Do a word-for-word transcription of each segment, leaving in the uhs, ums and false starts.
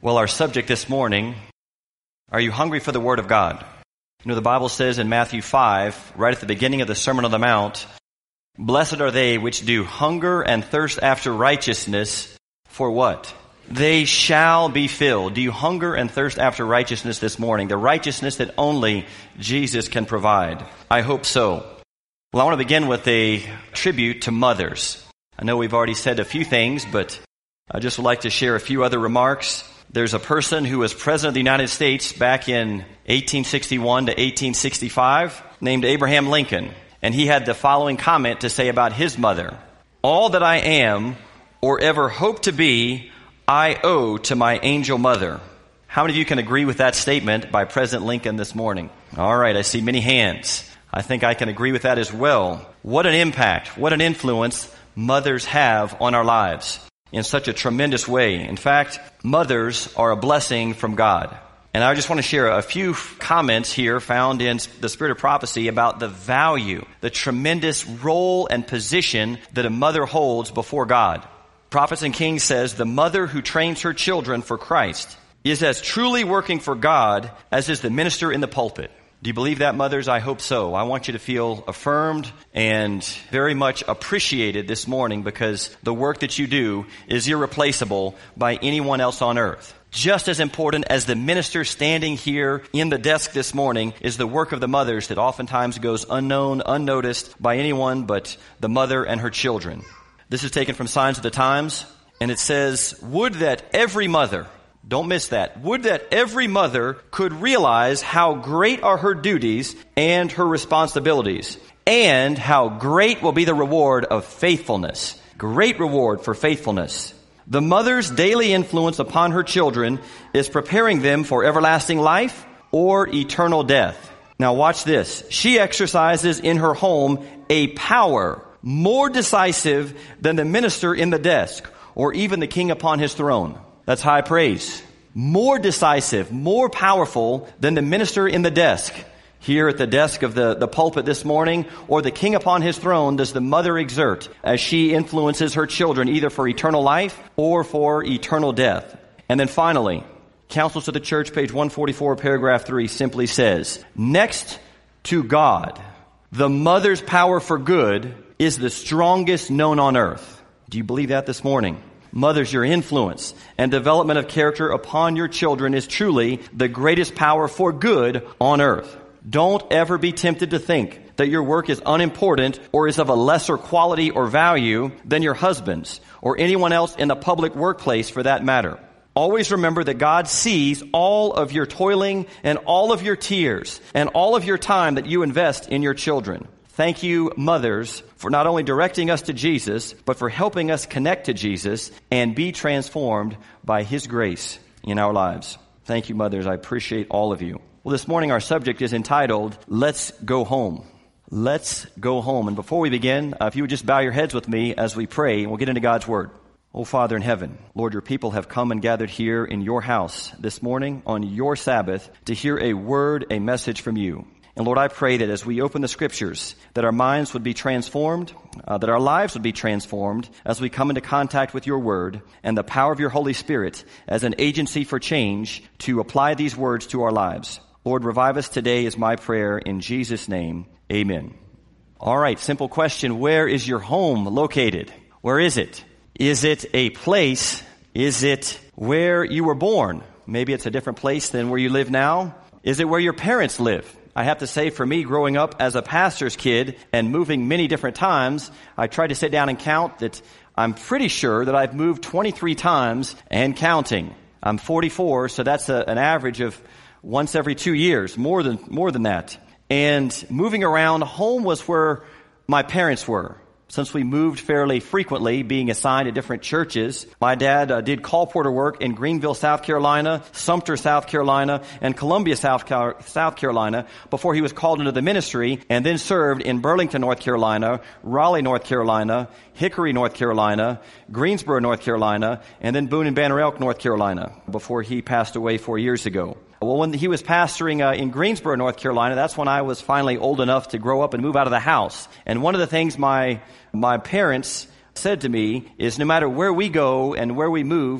Well, our subject this morning, are you hungry for the Word of God? You know, the Bible says in Matthew five, right at the beginning of the Sermon on the Mount, blessed are they which do hunger and thirst after righteousness, for what? They shall be filled. Do you hunger and thirst after righteousness this morning? The righteousness that only Jesus can provide. I hope so. Well, I want to begin with a tribute to mothers. I know we've already said a few things, but I just would like to share a few other remarks. There's a person who was President of the United States back in eighteen sixty-one to eighteen sixty-five named Abraham Lincoln. And he had the following comment to say about his mother. All that I am or ever hope to be, I owe to my angel mother. How many of you can agree with that statement by President Lincoln this morning? All right, I see many hands. I think I can agree with that as well. What an impact, what an influence mothers have on our lives in such a tremendous way. In fact, mothers are a blessing from God. And I just want to share a few comments here found in the Spirit of Prophecy about the value, the tremendous role and position that a mother holds before God. Prophets and Kings says, the mother who trains her children for Christ is as truly working for God as is the minister in the pulpit. Do you believe that, mothers? I hope so. I want you to feel affirmed and very much appreciated this morning because the work that you do is irreplaceable by anyone else on earth. Just as important as the minister standing here in the desk this morning is the work of the mothers that oftentimes goes unknown, unnoticed by anyone but the mother and her children. This is taken from Signs of the Times, and it says, would that every mother... Don't miss that. Would that every mother could realize how great are her duties and her responsibilities, and how great will be the reward of faithfulness. Great reward for faithfulness. The mother's daily influence upon her children is preparing them for everlasting life or eternal death. Now watch this. She exercises in her home a power more decisive than the minister in the desk or even the king upon his throne. That's high praise. More decisive, more powerful than the minister in the desk. Here at the desk of the, the pulpit this morning, or the king upon his throne, does the mother exert as she influences her children either for eternal life or for eternal death. And then finally, Counsels to the Church, page one forty-four, paragraph three, simply says, next to God, the mother's power for good is the strongest known on earth. Do you believe that this morning? Mothers, your influence and development of character upon your children is truly the greatest power for good on earth. Don't ever be tempted to think that your work is unimportant or is of a lesser quality or value than your husband's or anyone else in the public workplace for that matter. Always remember that God sees all of your toiling and all of your tears and all of your time that you invest in your children. Thank you, mothers, for not only directing us to Jesus, but for helping us connect to Jesus and be transformed by His grace in our lives. Thank you, mothers. I appreciate all of you. Well, this morning our subject is entitled, Let's Go Home. Let's go home. And before we begin, uh, if you would just bow your heads with me as we pray, and we'll get into God's Word. Oh, Father in heaven, Lord, your people have come and gathered here in your house this morning on your Sabbath to hear a word, a message from you. And Lord, I pray that as we open the Scriptures, that our minds would be transformed, uh, that our lives would be transformed as we come into contact with your Word and the power of your Holy Spirit as an agency for change to apply these words to our lives. Lord, revive us today is my prayer in Jesus' name. Amen. All right, simple question. Where is your home located? Where is it? Is it a place? Is it where you were born? Maybe it's a different place than where you live now. Is it where your parents live? I have to say, for me, growing up as a pastor's kid and moving many different times, I tried to sit down and count that I'm pretty sure that I've moved twenty-three times and counting. I'm forty-four, so that's a, an average of once every two years, more than more than that. And moving around, home was where my parents were. Since we moved fairly frequently, being assigned to different churches, my dad uh, did call porter work in Greenville, South Carolina, Sumter, South Carolina, and Columbia, South, Car- South Carolina, before he was called into the ministry, and then served in Burlington, North Carolina, Raleigh, North Carolina, Hickory, North Carolina, Greensboro, North Carolina, and then Boone and Banner Elk, North Carolina, before he passed away four years ago. Well, when he was pastoring uh, in Greensboro, North Carolina, that's when I was finally old enough to grow up and move out of the house. And one of the things my my parents said to me is no matter where we go and where we move,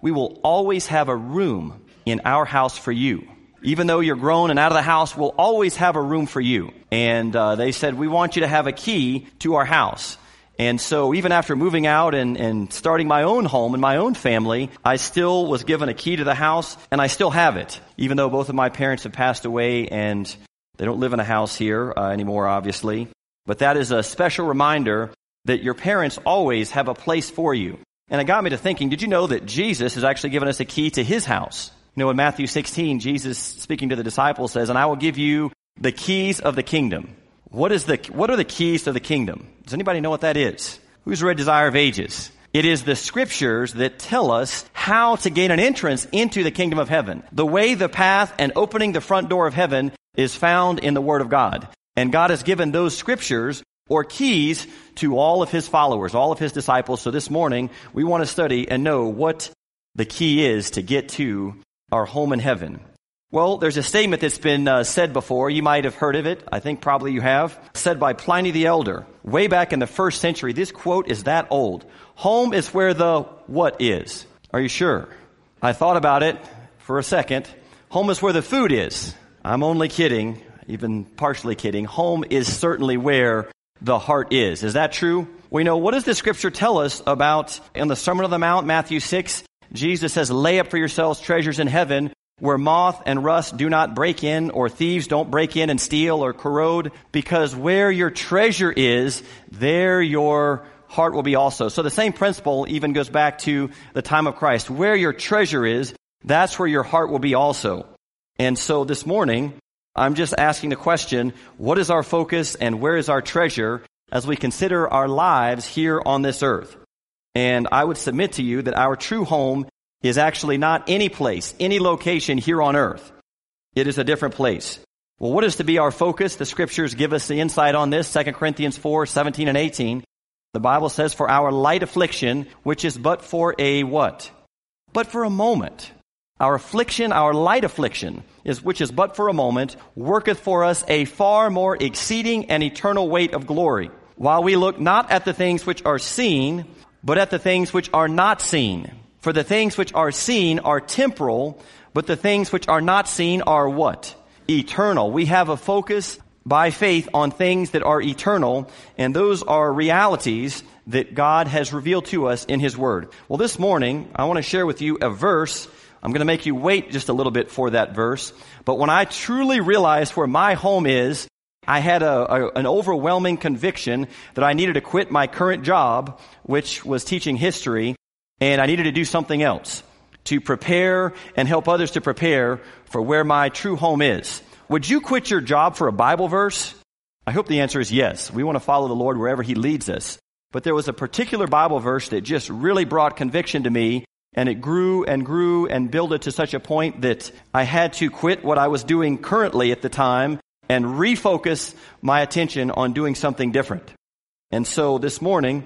we will always have a room in our house for you. Even though you're grown and out of the house, we'll always have a room for you. And uh, they said, we want you to have a key to our house. And so even after moving out and, and starting my own home and my own family, I still was given a key to the house, and I still have it, even though both of my parents have passed away and they don't live in a house here uh, anymore, obviously. But that is a special reminder that your parents always have a place for you. And it got me to thinking, did you know that Jesus has actually given us a key to his house? You know, in Matthew sixteen, Jesus, speaking to the disciples, says, and I will give you the keys of the kingdom. What is the, what are the keys to the kingdom? Does anybody know what that is? Who's read Desire of Ages? It is the scriptures that tell us how to gain an entrance into the kingdom of heaven. The way, the path, and opening the front door of heaven is found in the Word of God. And God has given those scriptures or keys to all of his followers, all of his disciples. So this morning, we want to study and know what the key is to get to our home in heaven. Well, there's a statement that's been uh, said before. You might have heard of it. I think probably you have. Said by Pliny the Elder, way back in the first century. This quote is that old. Home is where the what is. Are you sure? I thought about it for a second. Home is where the food is. I'm only kidding, even partially kidding. Home is certainly where the heart is. Is that true? We know, what does the scripture tell us about in the Sermon on the Mount, Matthew six? Jesus says, lay up for yourselves treasures in heaven where moth and rust do not break in, or thieves don't break in and steal or corrode, because where your treasure is, there your heart will be also. So the same principle even goes back to the time of Christ. Where your treasure is, that's where your heart will be also. And so this morning, I'm just asking the question, what is our focus and where is our treasure as we consider our lives here on this earth? And I would submit to you that our true home is actually not any place, any location here on earth. It is a different place. Well, what is to be our focus? The scriptures give us the insight on this. Second Corinthians four, seventeen and eighteen. The Bible says, for our light affliction, which is but for a what? But for a moment. Our affliction, our light affliction, is which is but for a moment, worketh for us a far more exceeding and eternal weight of glory, while we look not at the things which are seen, but at the things which are not seen. For the things which are seen are temporal, but the things which are not seen are what? Eternal. We have a focus by faith on things that are eternal, and those are realities that God has revealed to us in his word. Well, this morning, I want to share with you a verse. I'm going to make you wait just a little bit for that verse. But when I truly realized where my home is, I had a, a, an overwhelming conviction that I needed to quit my current job, which was teaching history, and I needed to do something else to prepare and help others to prepare for where my true home is. Would you quit your job for a Bible verse? I hope the answer is yes. We want to follow the Lord wherever he leads us. But there was a particular Bible verse that just really brought conviction to me, and it grew and grew and builded to such a point that I had to quit what I was doing currently at the time and refocus my attention on doing something different. And so this morning,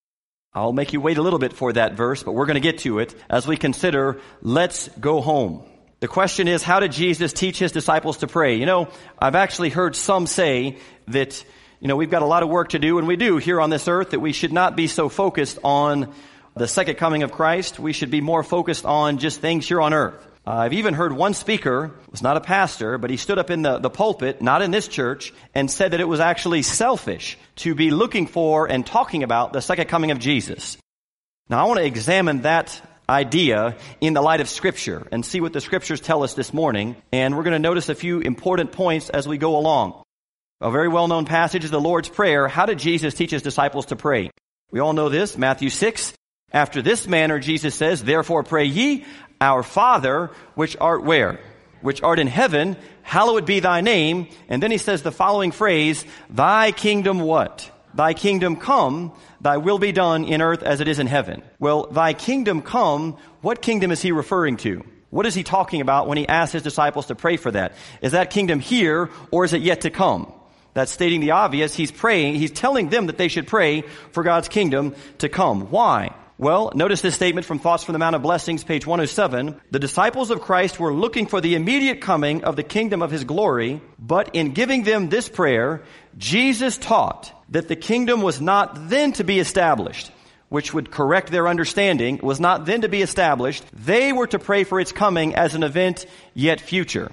I'll make you wait a little bit for that verse, but we're going to get to it as we consider, let's go home. The question is, how did Jesus teach his disciples to pray? You know, I've actually heard some say that, you know, we've got a lot of work to do, and we do here on this earth, that we should not be so focused on the second coming of Christ. We should be more focused on just things here on earth. Uh, I've even heard one speaker, was not a pastor, but he stood up in the, the pulpit, not in this church, and said that it was actually selfish to be looking for and talking about the second coming of Jesus. Now, I want to examine that idea in the light of Scripture and see what the Scriptures tell us this morning. And we're going to notice a few important points as we go along. A very well-known passage is the Lord's Prayer. How did Jesus teach his disciples to pray? We all know this, Matthew six. After this manner, Jesus says, therefore pray ye, our Father, which art where? Which art in heaven, hallowed be thy name. And then he says the following phrase, thy kingdom what? Thy kingdom come, thy will be done in earth as it is in heaven. Well, thy kingdom come, what kingdom is he referring to? What is he talking about when he asks his disciples to pray for that? Is that kingdom here, or is it yet to come? That's stating the obvious. He's praying, he's telling them that they should pray for God's kingdom to come. Why? Well, notice this statement from Thoughts from the Mount of Blessings, page one oh seven. The disciples of Christ were looking for the immediate coming of the kingdom of his glory, but in giving them this prayer, Jesus taught that the kingdom was not then to be established. which would correct their understanding, was not then to be established. They were to pray for its coming as an event yet future.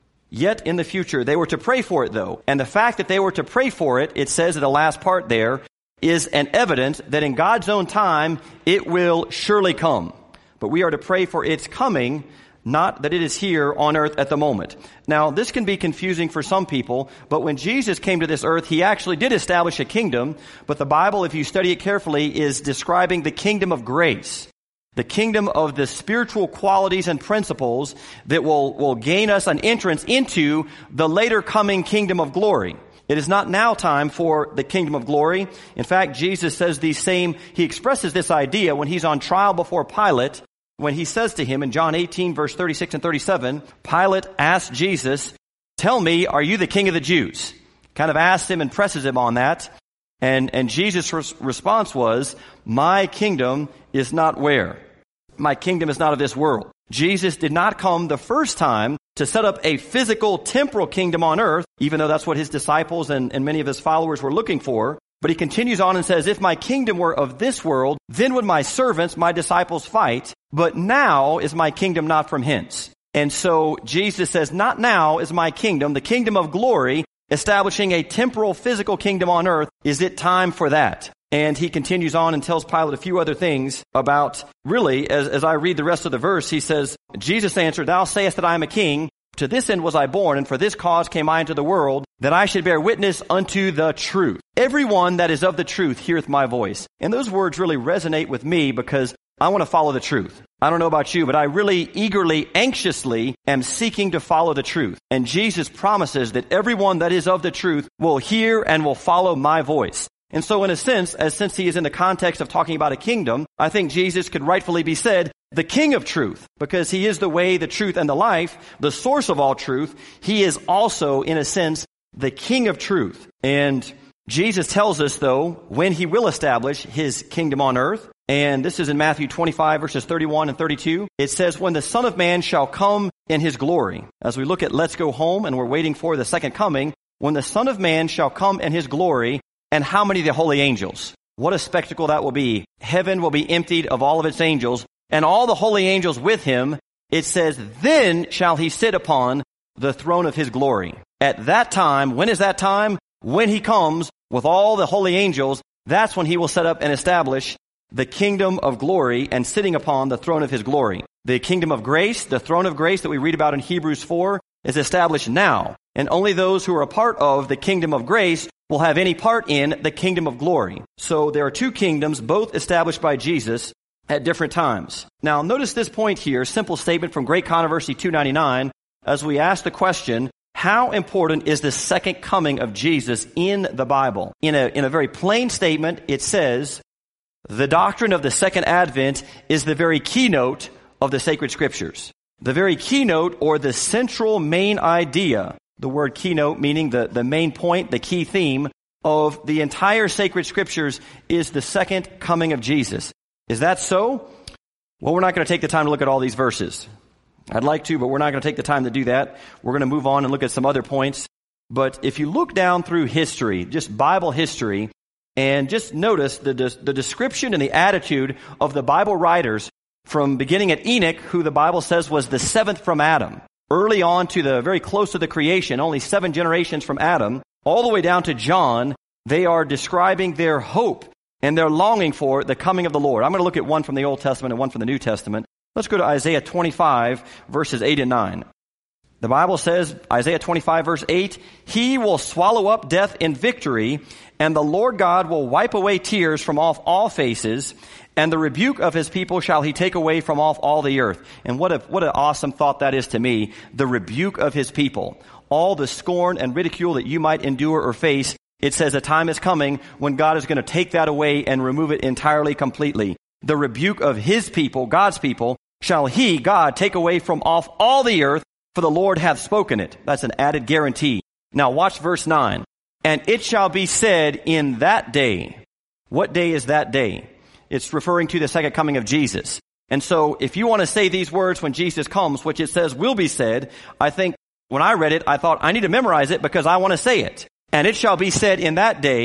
Yet in the future. They were to pray for it, though. And the fact that they were to pray for it, it says in the last part there, is an evidence that in God's own time, it will surely come. But we are to pray for its coming, not that it is here on earth at the moment. Now, this can be confusing for some people, but when Jesus came to this earth, he actually did establish a kingdom. But the Bible, if you study it carefully, is describing the kingdom of grace. The kingdom of the spiritual qualities and principles that will, will gain us an entrance into the later coming kingdom of glory. It is not now time for the kingdom of glory. In fact, Jesus says these same, he expresses this idea when he's on trial before Pilate, when he says to him in John eighteen, verse thirty-six and thirty-seven, Pilate asked Jesus, "Tell me, are you the king of the Jews?" Kind of asks him and presses him on that. And, and Jesus' res- response was, "My kingdom is not where? My kingdom is not of this world." Jesus did not come the first time to set up a physical, temporal kingdom on earth, even though that's what his disciples and, and many of his followers were looking for. But he continues on and says, "If my kingdom were of this world, then would my servants, my disciples, fight. But now is my kingdom not from hence." And so Jesus says, not now is my kingdom, the kingdom of glory, establishing a temporal, physical kingdom on earth. Is it time for that? And he continues on and tells Pilate a few other things about, really, as, as I read the rest of the verse, he says, Jesus answered, "Thou sayest that I am a king. To this end was I born, and for this cause came I into the world, that I should bear witness unto the truth. Everyone that is of the truth heareth my voice." And those words really resonate with me because I want to follow the truth. I don't know about you, but I really eagerly, anxiously am seeking to follow the truth. And Jesus promises that everyone that is of the truth will hear and will follow my voice. And so in a sense, as since he is in the context of talking about a kingdom, I think Jesus could rightfully be said the King of truth, because he is the way, the truth, and the life, the source of all truth. He is also, in a sense, the King of truth. And Jesus tells us, though, when he will establish his kingdom on earth. And this is in Matthew twenty-five, verses thirty-one and thirty-two. It says, "When the Son of Man shall come in his glory." As we look at Let's Go Home, and we're waiting for the second coming, when the Son of Man shall come in his glory, and how many of the holy angels? What a spectacle that will be. Heaven will be emptied of all of its angels, and all the holy angels with him. It says, "Then shall he sit upon the throne of his glory." At that time, when is that time? When he comes with all the holy angels, that's when he will set up and establish the kingdom of glory and sitting upon the throne of his glory. The kingdom of grace, the throne of grace that we read about in Hebrews four, is established now. And only those who are a part of the kingdom of grace will have any part in the kingdom of glory. So there are two kingdoms, both established by Jesus at different times. Now, notice this point here, simple statement from Great Controversy two ninety-nine, as we ask the question, how important is the second coming of Jesus in the Bible? In a, in a very plain statement, it says, the doctrine of the second advent is the very keynote of the sacred scriptures. The very keynote, or the central main idea, the word keynote meaning the, the main point, the key theme of the entire sacred scriptures is the second coming of Jesus. Is that so? Well, we're not going to take the time to look at all these verses. I'd like to, but we're not going to take the time to do that. We're going to move on and look at some other points. But if you look down through history, just Bible history, and just notice the, the description and the attitude of the Bible writers from beginning at Enoch, who the Bible says was the seventh from Adam, early on to the very close to the creation, only seven generations from Adam, all the way down to John, they are describing their hope and their longing for the coming of the Lord. I'm going to look at one from the Old Testament and one from the New Testament. Let's go to Isaiah twenty-five, verses eight and nine. The Bible says, Isaiah twenty-five, verse eight, "He will swallow up death in victory, and the Lord God will wipe away tears from off all faces, and the rebuke of his people shall he take away from off all the earth." And what a, what an awesome thought that is to me, the rebuke of his people. All the scorn and ridicule that you might endure or face, it says a time is coming when God is going to take that away and remove it entirely, completely. The rebuke of his people, God's people, shall he, God, take away from off all the earth, for the Lord hath spoken it. That's an added guarantee. Now watch verse nine. "And it shall be said in that day." What day is that day? It's referring to the second coming of Jesus. And so if you want to say these words when Jesus comes, which it says will be said, I think when I read it, I thought I need to memorize it because I want to say it. "And it shall be said in that day,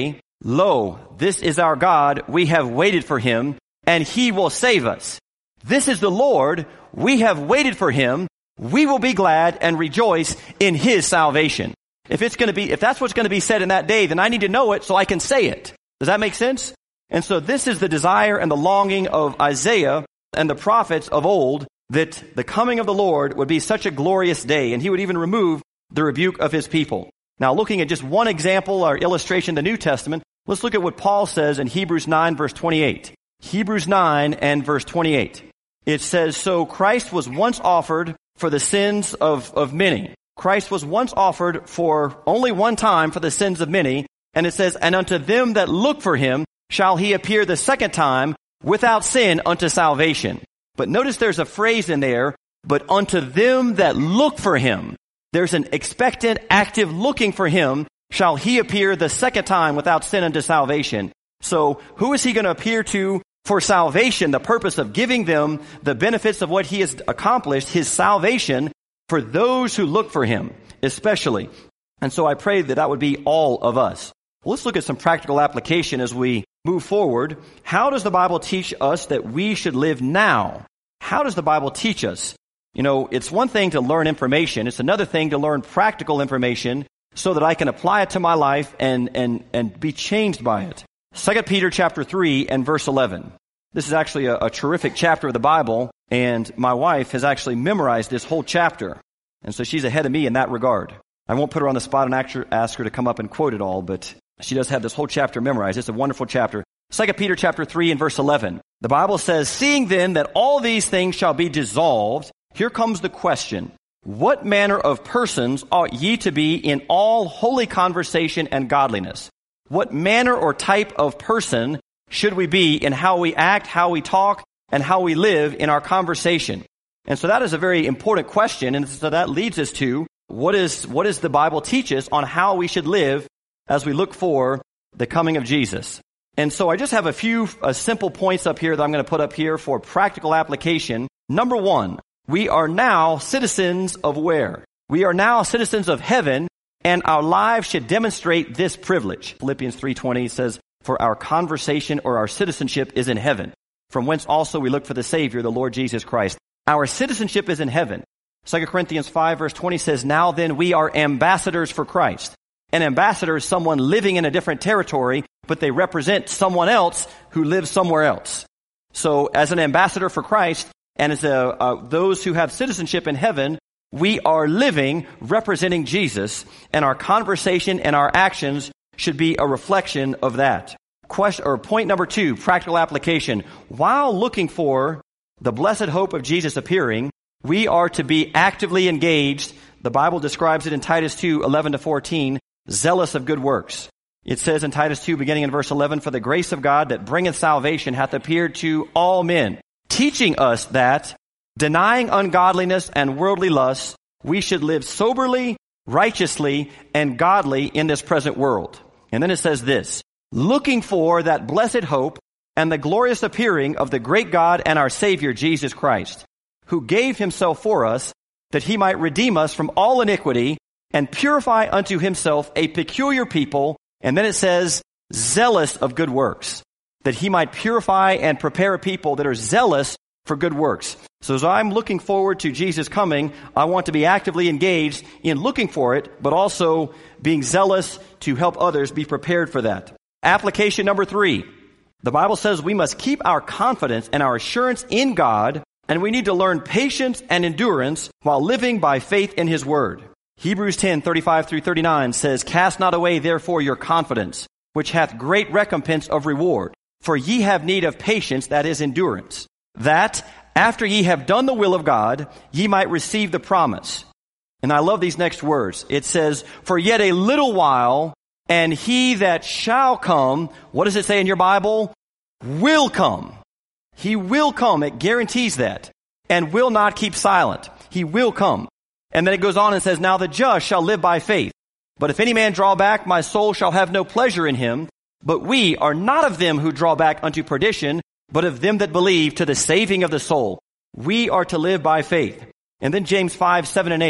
Lo, this is our God. We have waited for him, and he will save us. This is the Lord. We have waited for him. We will be glad and rejoice in his salvation. If it's going to be, if that's what's going to be said in that day, then I need to know it so I can say it. Does that make sense? And so this is the desire and the longing of Isaiah and the prophets of old, that the coming of the Lord would be such a glorious day, and he would even remove the rebuke of his people. Now, looking at just one example or illustration in the New Testament, let's look at what Paul says in Hebrews nine, verse twenty-eight. Hebrews nine and verse twenty-eight. It says, so Christ was once offered for the sins of, of many. Christ was once offered for only one time for the sins of many. And it says, and unto them that look for him shall he appear the second time without sin unto salvation. But notice there's a phrase in there, but unto them that look for him. There's an expectant, active looking for him shall he appear the second time without sin unto salvation. So who is he going to appear to for salvation? The purpose of giving them the benefits of what he has accomplished, his salvation, for those who look for him, especially. And so I pray that that would be all of us. Well, let's look at some practical application as we move forward. How does the Bible teach us that we should live now? How does the Bible teach us? You know, it's one thing to learn information. It's another thing to learn practical information so that I can apply it to my life and, and, and be changed by it. Second Peter chapter three and verse eleven. This is actually a, a terrific chapter of the Bible, and my wife has actually memorized this whole chapter. And so she's ahead of me in that regard. I won't put her on the spot and ask her to come up and quote it all, but she does have this whole chapter memorized. It's a wonderful chapter. Second Peter chapter three and verse eleven. The Bible says, seeing then that all these things shall be dissolved, here comes the question. What manner of persons ought ye to be in all holy conversation and godliness? What manner or type of person should we be in how we act, how we talk, and how we live in our conversation? And so that is a very important question. And so that leads us to what is, what does the Bible teach us on how we should live as we look for the coming of Jesus? And so I just have a few uh, simple points up here that I'm going to put up here for practical application. Number one, we are now citizens of where? We are now citizens of heaven, and our lives should demonstrate this privilege. Philippians three twenty says, for our conversation or our citizenship is in heaven, from whence also we look for the Savior, the Lord Jesus Christ. Our citizenship is in heaven. Second Corinthians five verse twenty says, now then we are ambassadors for Christ. An ambassador is someone living in a different territory, but they represent someone else who lives somewhere else. So as an ambassador for Christ, and as a, uh, those who have citizenship in heaven, we are living representing Jesus, and our conversation and our actions should be a reflection of that. Question, or point number two, practical application. While looking for the blessed hope of Jesus appearing, we are to be actively engaged. The Bible describes it in Titus two, eleven to fourteen, zealous of good works. It says in Titus two, beginning in verse eleven, for the grace of God that bringeth salvation hath appeared to all men, teaching us that, denying ungodliness and worldly lusts, we should live soberly, righteously, and godly in this present world. And then it says this, looking for that blessed hope and the glorious appearing of the great God and our Savior, Jesus Christ, who gave himself for us, that he might redeem us from all iniquity and purify unto himself a peculiar people. And then it says, zealous of good works, that he might purify and prepare a people that are zealous for good works. So as I'm looking forward to Jesus coming, I want to be actively engaged in looking for it, but also being zealous to help others be prepared for that. Application number three. The Bible says we must keep our confidence and our assurance in God, and we need to learn patience and endurance while living by faith in his word. Hebrews ten, thirty-five through thirty-nine says, cast not away therefore your confidence, which hath great recompense of reward. For ye have need of patience, that is endurance, that after ye have done the will of God, ye might receive the promise. And I love these next words. It says, for yet a little while, and he that shall come, what does it say in your Bible? Will come. He will come. It guarantees that. And will not keep silent. He will come. And then it goes on and says, now the just shall live by faith. But if any man draw back, my soul shall have no pleasure in him. But we are not of them who draw back unto perdition, but of them that believe to the saving of the soul. We are to live by faith. And then James five, seven and eight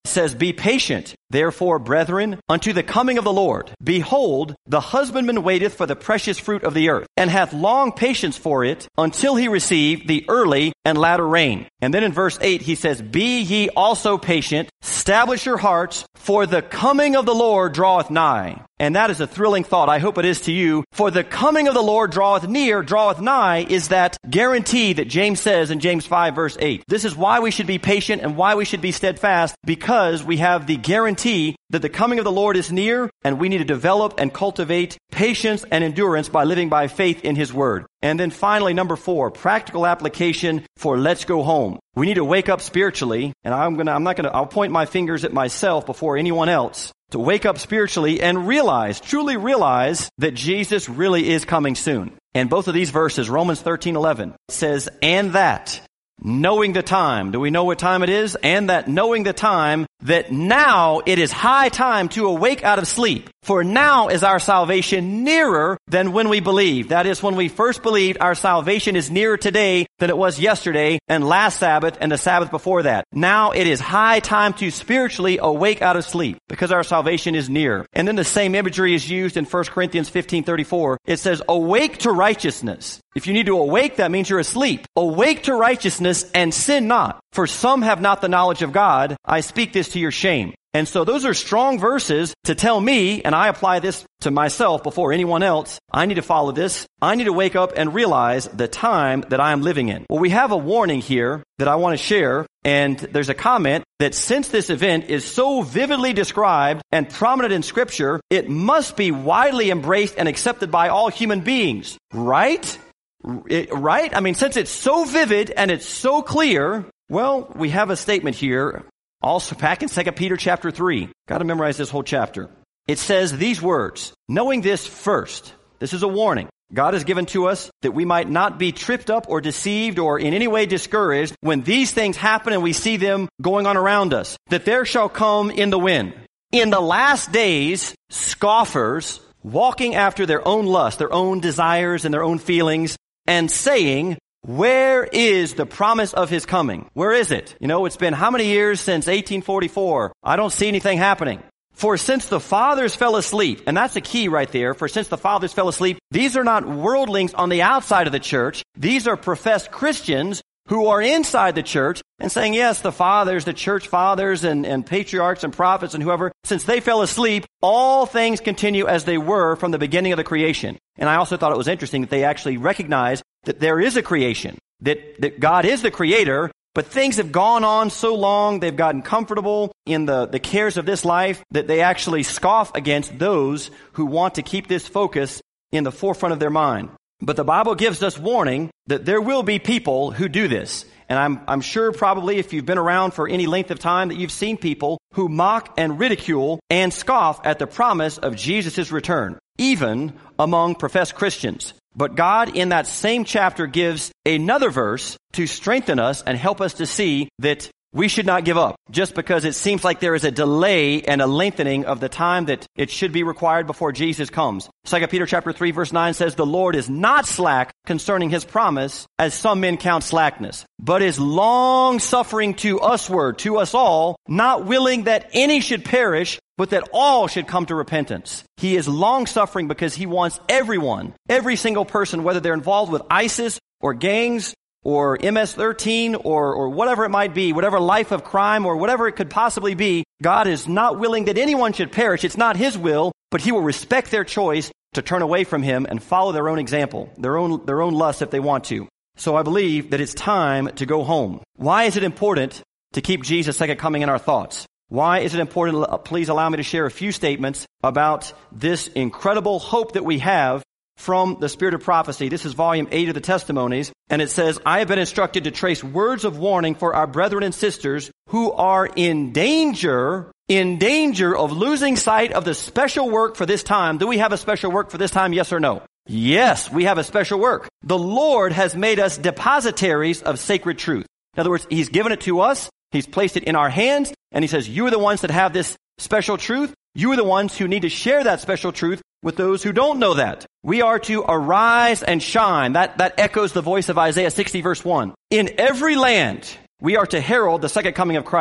says, be patient, therefore, brethren, unto the coming of the Lord. Behold, the husbandman waiteth for the precious fruit of the earth, and hath long patience for it, until he receive the early and latter rain. And then in verse eight, he says, be ye also patient, establish your hearts, for the coming of the Lord draweth nigh. And that is a thrilling thought. I hope it is to you. For the coming of the Lord draweth near, draweth nigh, is that guarantee that James says in James five verse eight. This is why we should be patient and why we should be steadfast, because we have the guarantee that the coming of the Lord is near, and we need to develop and cultivate patience and endurance by living by faith in His Word. And then finally, number four, practical application for let's go home. We need to wake up spiritually, and I'm gonna, I'm not gonna, I'll point my fingers at myself before anyone else, to wake up spiritually and realize, truly realize that Jesus really is coming soon. And both of these verses, Romans thirteen eleven, says, and that, knowing the time. Do we know what time it is? And that knowing the time, that now it is high time to awake out of sleep. For now is our salvation nearer than when we believed. That is, when we first believed, our salvation is nearer today than it was yesterday and last Sabbath and the Sabbath before that. Now it is high time to spiritually awake out of sleep, because our salvation is near. And then the same imagery is used in First Corinthians fifteen thirty-four. It says, awake to righteousness. If you need to awake, that means you're asleep. Awake to righteousness and sin not. For some have not the knowledge of God. I speak this to your shame. And so those are strong verses to tell me, and I apply this to myself before anyone else, I need to follow this. I need to wake up and realize the time that I am living in. Well, we have a warning here that I want to share, and there's a comment that since this event is so vividly described and prominent in Scripture, it must be widely embraced and accepted by all human beings. Right? It, right? I mean, since it's so vivid and it's so clear, well, we have a statement here. Also back in Second Peter chapter three. Got to memorize this whole chapter. It says these words, knowing this first. This is a warning. God has given to us that we might not be tripped up or deceived or in any way discouraged when these things happen and we see them going on around us. That there shall come in the wind, in the last days, scoffers walking after their own lust, their own desires and their own feelings, and saying, where is the promise of His coming? Where is it? You know, it's been how many years since eighteen forty-four? I don't see anything happening. For since the fathers fell asleep, and that's the key right there, for since the fathers fell asleep, these are not worldlings on the outside of the church. These are professed Christians who are inside the church and saying, yes, the fathers, the church fathers and, and patriarchs and prophets and whoever, since they fell asleep, all things continue as they were from the beginning of the creation. And I also thought it was interesting that they actually recognize that there is a creation, that, that God is the creator, but things have gone on so long, they've gotten comfortable in the, the cares of this life, that they actually scoff against those who want to keep this focus in the forefront of their mind. But the Bible gives us warning that there will be people who do this. And I'm, I'm sure probably if you've been around for any length of time that you've seen people who mock and ridicule and scoff at the promise of Jesus' return, even among professed Christians. But God in that same chapter gives another verse to strengthen us and help us to see that we should not give up just because it seems like there is a delay and a lengthening of the time that it should be required before Jesus comes. Second Peter chapter three verse nine says, the Lord is not slack concerning His promise, as some men count slackness, but is long suffering to usward, to us all, not willing that any should perish, but that all should come to repentance. He is long suffering because He wants everyone, every single person, whether they're involved with ISIS or gangs or M S thirteen or, or whatever it might be, whatever life of crime or whatever it could possibly be, God is not willing that anyone should perish. It's not His will, but He will respect their choice to turn away from Him and follow their own example, their own, their own lust if they want to. So I believe that it's time to go home. Why is it important to keep Jesus' second coming in our thoughts? Why is it important? Please allow me to share a few statements about this incredible hope that we have from the Spirit of Prophecy. This is volume eight of the Testimonies, and it says, I have been instructed to trace words of warning for our brethren and sisters who are in danger, in danger of losing sight of the special work for this time. Do we have a special work for this time, yes or no? Yes, we have a special work. The Lord has made us depositaries of sacred truth. In other words, He's given it to us, He's placed it in our hands, and He says, you are the ones that have this special truth. You are the ones who need to share that special truth with those who don't know that. We are to arise and shine. That, that echoes the voice of Isaiah sixty verse one. In every land, we are to herald the second coming of Christ.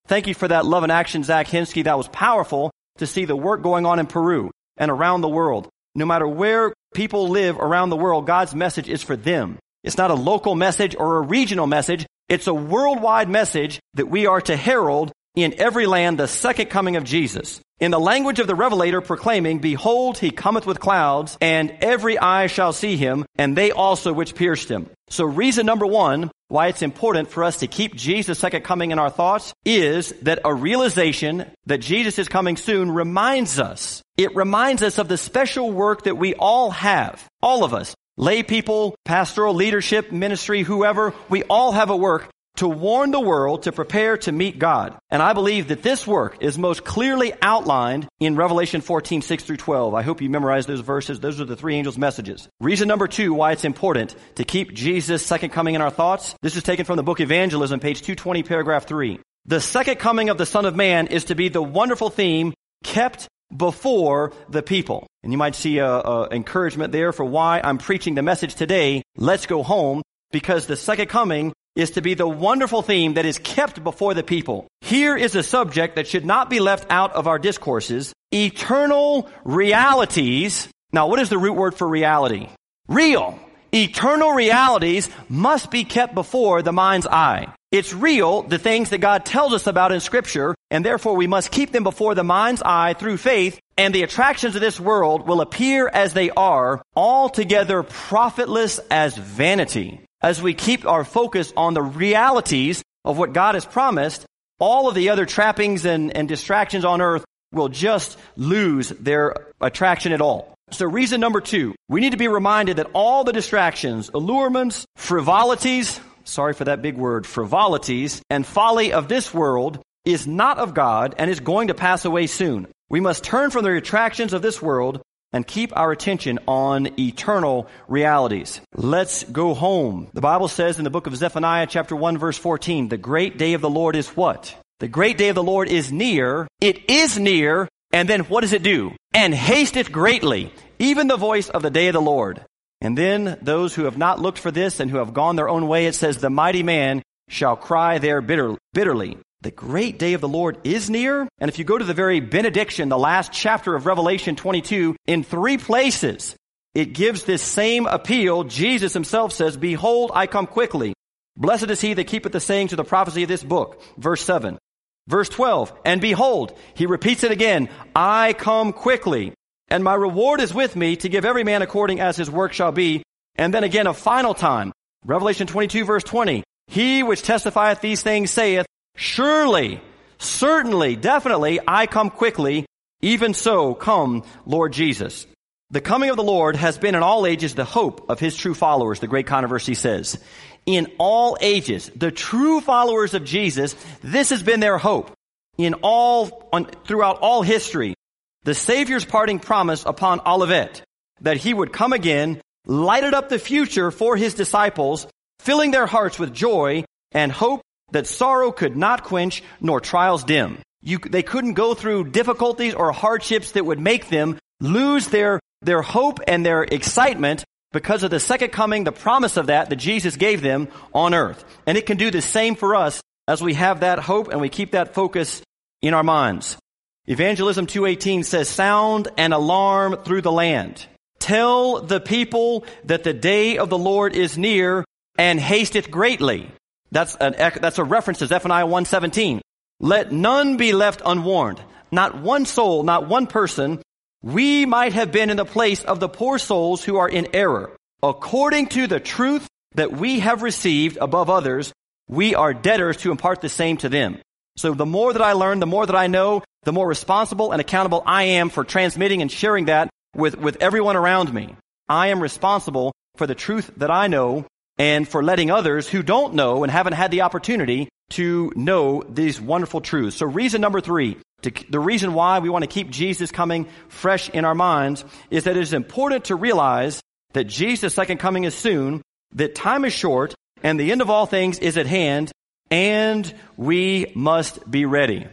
Thank you for that love and action, Zach Hinsky. That was powerful to see the work going on in Peru and around the world. No matter where people live around the world, God's message is for them. It's not a local message or a regional message. It's a worldwide message that we are to herald in every land the second coming of Jesus. In the language of the Revelator proclaiming, behold, he cometh with clouds, and every eye shall see him, and they also which pierced him. So reason number one why it's important for us to keep Jesus' second coming in our thoughts is that a realization that Jesus is coming soon reminds us. It reminds us of the special work that we all have, all of us, lay people, pastoral leadership, ministry, whoever, we all have a work to warn the world to prepare to meet God. And I believe that this work is most clearly outlined in Revelation fourteen, six through twelve. I hope you memorize those verses. Those are the three angels' messages. Reason number two why it's important to keep Jesus' second coming in our thoughts. This is taken from the book Evangelism, page two twenty, paragraph three. The second coming of the Son of Man is to be the wonderful theme kept before the people. And you might see a, a encouragement there for why I'm preaching the message today, Let's Go Home, because the second coming is to be the wonderful theme that is kept before the people. Here is a subject that should not be left out of our discourses. Eternal realities. Now, what is the root word for reality? Real. Eternal realities must be kept before the mind's eye. It's real, the things that God tells us about in Scripture, and therefore we must keep them before the mind's eye through faith, and the attractions of this world will appear as they are, altogether profitless as vanity. As we keep our focus on the realities of what God has promised, all of the other trappings and, and distractions on earth will just lose their attraction at all. So reason number two, we need to be reminded that all the distractions, allurements, frivolities, sorry for that big word, frivolities, and folly of this world is not of God and is going to pass away soon. We must turn from the attractions of this world and keep our attention on eternal realities. Let's go home. The Bible says in the book of Zephaniah, chapter one, verse fourteen, the great day of the Lord is what? The great day of the Lord is near. It is near. And then what does it do? And hasteth greatly, even the voice of the day of the Lord. And then those who have not looked for this and who have gone their own way, it says, the mighty man shall cry there bitter, bitterly. The great day of the Lord is near. And if you go to the very benediction, the last chapter of Revelation twenty-two, in three places, it gives this same appeal. Jesus himself says, behold, I come quickly. Blessed is he that keepeth the sayings of the prophecy of this book. Verse seven. Verse twelve, and behold, he repeats it again, I come quickly, and my reward is with me to give every man according as his work shall be. And then again a final time, Revelation twenty-two, verse twenty, he which testifieth these things saith, surely, certainly, definitely, I come quickly, even so come, Lord Jesus. The coming of the Lord has been in all ages the hope of his true followers, the Great Controversy says. In all ages, the true followers of Jesus, this has been their hope. In all, on, throughout all history, the Savior's parting promise upon Olivet, that he would come again, lighted up the future for his disciples, filling their hearts with joy and hope that sorrow could not quench nor trials dim. You, they couldn't go through difficulties or hardships that would make them lose their, their hope and their excitement because of the second coming, the promise of that that Jesus gave them on earth. And it can do the same for us as we have that hope and we keep that focus in our minds. Evangelism two eighteen says, sound an alarm through the land. Tell the people that the day of the Lord is near and hasteth greatly. That's an, that's a reference to Zephaniah one seventeen. Let none be left unwarned. Not one soul, not one person. We might have been in the place of the poor souls who are in error. According to the truth that we have received above others, we are debtors to impart the same to them. So the more that I learn, the more that I know, the more responsible and accountable I am for transmitting and sharing that with, with everyone around me. I am responsible for the truth that I know and for letting others who don't know and haven't had the opportunity to know these wonderful truths. So reason number three, to, the reason why we want to keep Jesus coming fresh in our minds is that it is important to realize that Jesus' second coming is soon, that time is short, and the end of all things is at hand, and we must be ready.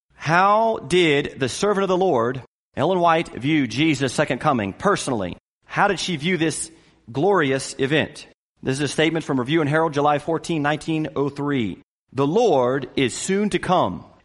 How did the servant of the Lord, Ellen White, view Jesus' second coming personally? How did she view this glorious event? This is a statement from Review and Herald, July fourteenth, nineteen oh three. The Lord is soon to come,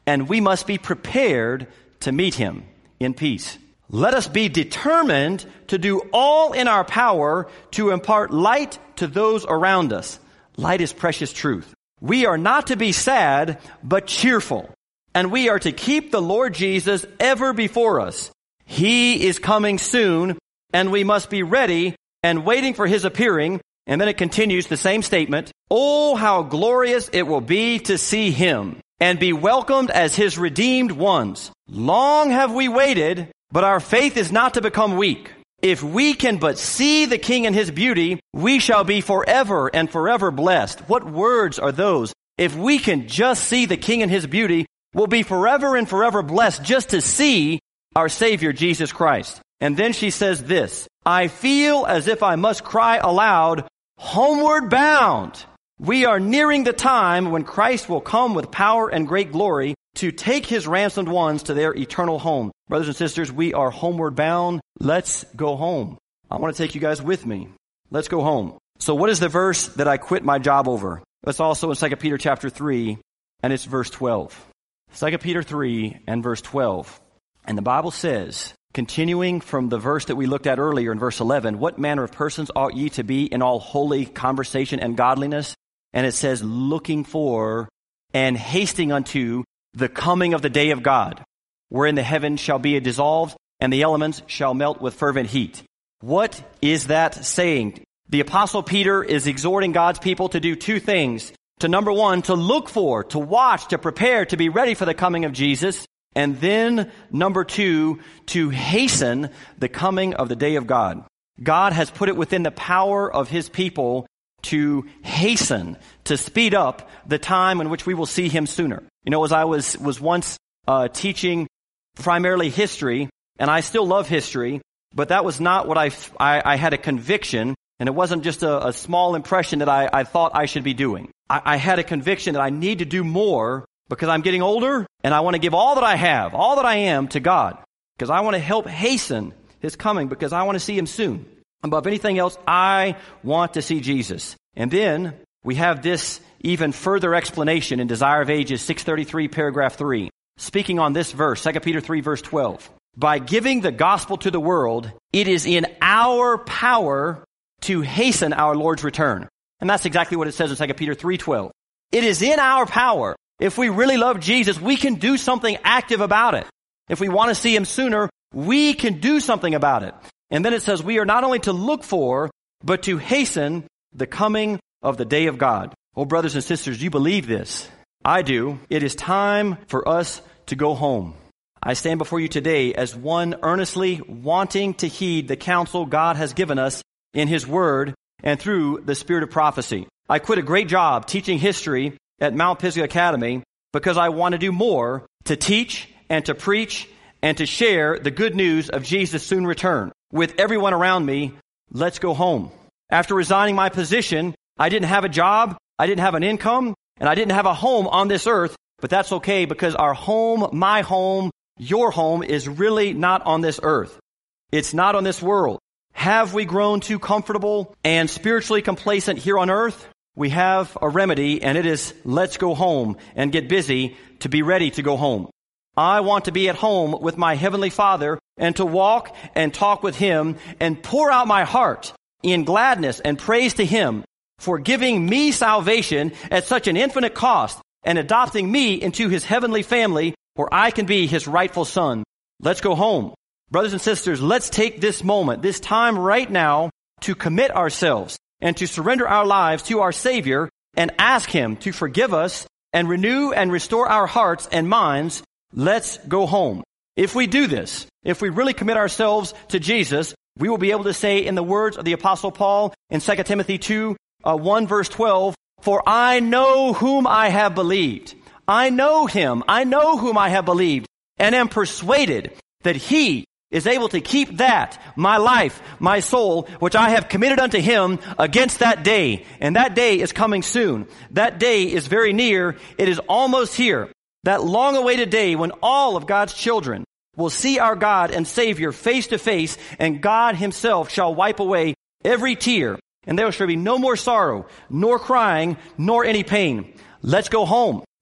and we must be prepared to meet him in peace. Let us be determined to do all in our power to impart light to those around us. Light is precious truth. We are not to be sad, but cheerful. And we are to keep the Lord Jesus ever before us. He is coming soon, and we must be ready and waiting for his appearing. And then it continues the same statement. Oh, how glorious it will be to see him and be welcomed as his redeemed ones. Long have we waited, but our faith is not to become weak. If we can but see the King in his beauty, we shall be forever and forever blessed. What words are those? If we can just see the King in his beauty, we'll be forever and forever blessed just to see our Savior, Jesus Christ. And then she says this, I feel as if I must cry aloud, homeward bound. We are nearing the time when Christ will come with power and great glory to take his ransomed ones to their eternal home. Brothers and sisters, we are homeward bound. Let's go home. I want to take you guys with me. Let's go home. So what is the verse that I quit my job over? That's also in Second Peter chapter three, and it's verse twelve. Second Peter three and verse twelve. And the Bible says, continuing from the verse that we looked at earlier in verse eleven, what manner of persons ought ye to be in all holy conversation and godliness? And it says, looking for and hasting unto the coming of the day of God, wherein the heavens shall be dissolved and the elements shall melt with fervent heat. What is that saying? The Apostle Peter is exhorting God's people to do two things. To number one, to look for, to watch, to prepare, to be ready for the coming of Jesus. And then number two, to hasten the coming of the day of God. God has put it within the power of his people to hasten, to speed up the time in which we will see him sooner. You know, as I was, was once uh, teaching primarily history, and I still love history, but that was not what I, I, I had a conviction, and it wasn't just a, a small impression that I, I thought I should be doing. I, I had a conviction that I need to do more because I'm getting older, and I want to give all that I have, all that I am to God, because I want to help hasten his coming, because I want to see him soon. Above anything else, I want to see Jesus. And then we have this even further explanation in Desire of Ages six thirty-three, paragraph three. Speaking on this verse, Second Peter three, verse twelve. By giving the gospel to the world, it is in our power to hasten our Lord's return. And that's exactly what it says in Second Peter three twelve. It is in our power. If we really love Jesus, we can do something active about it. If we want to see him sooner, we can do something about it. And then it says we are not only to look for, but to hasten the coming of the day of God. Oh, brothers and sisters, do you believe this? I do. It is time for us to go home. I stand before you today as one earnestly wanting to heed the counsel God has given us in his word and through the spirit of prophecy. I quit a great job teaching history at Mount Pisgah Academy because I want to do more to teach and to preach and to share the good news of Jesus' soon return. With everyone around me, let's go home. After resigning my position, I didn't have a job, I didn't have an income, and I didn't have a home on this earth, but that's okay because our home, my home, your home is really not on this earth. It's not on this world. Have we grown too comfortable and spiritually complacent here on earth? We have a remedy, and it is let's go home and get busy to be ready to go home. I want to be at home with my Heavenly Father and to walk and talk with him and pour out my heart in gladness and praise to him for giving me salvation at such an infinite cost and adopting me into his heavenly family where I can be his rightful son. Let's go home. Brothers and sisters, let's take this moment, this time right now to commit ourselves and to surrender our lives to our Savior and ask him to forgive us and renew and restore our hearts and minds. Let's go home. If we do this, if we really commit ourselves to Jesus, we will be able to say in the words of the Apostle Paul in Second Timothy two, uh, one verse twelve, for I know whom I have believed. I know him. I know whom I have believed and am persuaded that he is able to keep that, my life, my soul, which I have committed unto him against that day. And that day is coming soon. That day is very near. It is almost here. That long-awaited day when all of God's children will see our God and Savior face to face, and God himself shall wipe away every tear, and there shall be no more sorrow, nor crying, nor any pain. Let's go home.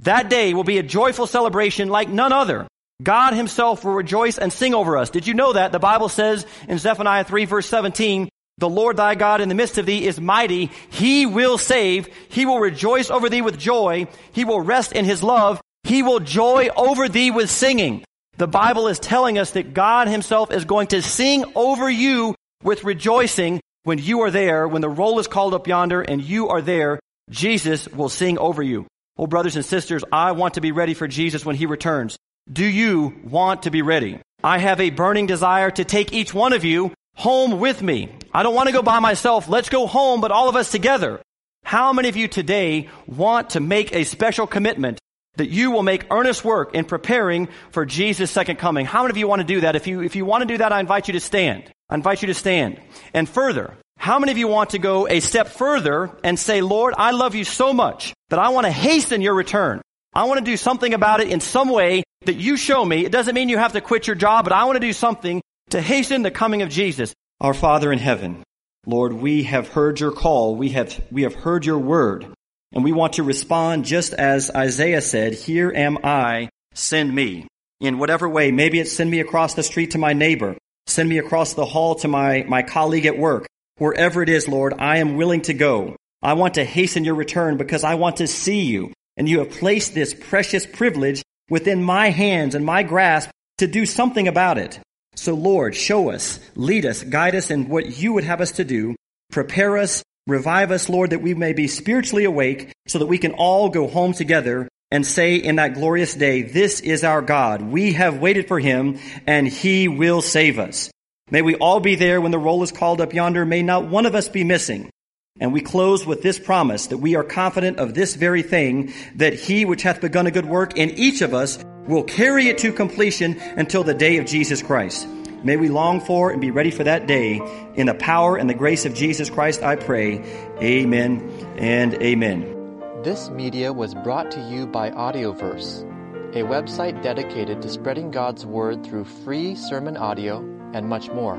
That day will be a joyful celebration like none other. God himself will rejoice and sing over us. Did you know that? The Bible says in Zephaniah three verse seventeen, the Lord thy God in the midst of thee is mighty. He will save. He will rejoice over thee with joy. He will rest in his love. He will joy over thee with singing. The Bible is telling us that God himself is going to sing over you with rejoicing when you are there, when the roll is called up yonder and you are there. Jesus will sing over you. Oh, brothers and sisters, I want to be ready for Jesus when he returns. Do you want to be ready? I have a burning desire to take each one of you home with me. I don't want to go by myself. Let's go home, but all of us together. How many of you today want to make a special commitment that you will make earnest work in preparing for Jesus' second coming? How many of you want to do that? If you, if you want to do that, I invite you to stand. I invite you to stand. And further, how many of you want to go a step further and say, Lord, I love you so much that I want to hasten your return. I want to do something about it in some way that you show me. It doesn't mean you have to quit your job, but I want to do something to hasten the coming of Jesus. Our Father in heaven, Lord, we have heard your call. We have, we have heard your word. And we want to respond just as Isaiah said, here am I, send me. In whatever way, maybe it's send me across the street to my neighbor, send me across the hall to my, my colleague at work. Wherever it is, Lord, I am willing to go. I want to hasten your return because I want to see you. And you have placed this precious privilege within my hands and my grasp to do something about it. So Lord, show us, lead us, guide us in what you would have us to do. Prepare us, revive us, Lord, that we may be spiritually awake so that we can all go home together and say in that glorious day, this is our God. We have waited for him and he will save us. May we all be there when the roll is called up yonder. May not one of us be missing. And we close with this promise that we are confident of this very thing, that he which hath begun a good work in each of us will carry it to completion until the day of Jesus Christ. May we long for and be ready for that day. In the power and the grace of Jesus Christ, I pray. Amen and amen. This media was brought to you by Audioverse, a website dedicated to spreading God's Word through free sermon audio and much more.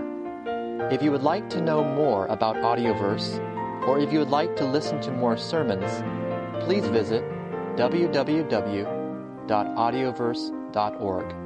If you would like to know more about Audioverse, or if you would like to listen to more sermons, please visit w w w dot audioverse dot org.